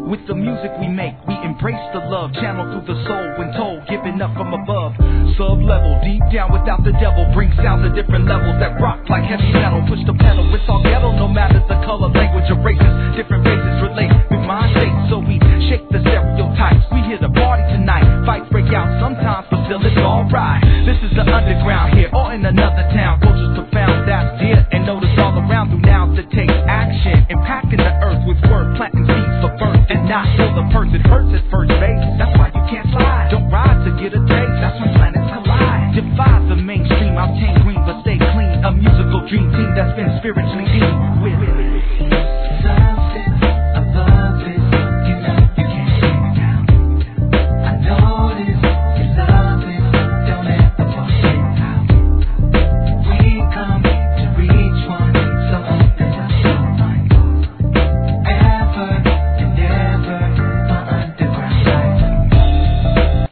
With the music we make, we embrace the love, channel through the soul when told, giving up from above. Sub-level, deep down without the devil, bring sounds at different levels that rock like heavy metal. Push the pedal, it's all ghetto, no matter the color, language, or races. Different races relate with mind states, so we shake the stereotypes. We here to party tonight, fights break out sometimes, but still it's alright. This is the underground here, or in another town. Culture's profound, that's dear, and notice all around through now that takes action. Impacting the earth with word, planting seeds for birth, and not for the person hurts at first base. That's why you can't slide. Don't ride to get a taste, that's when planets collide. Defy the mainstream, I'll tame green but stay clean. A musical dream team that's been spiritually deep with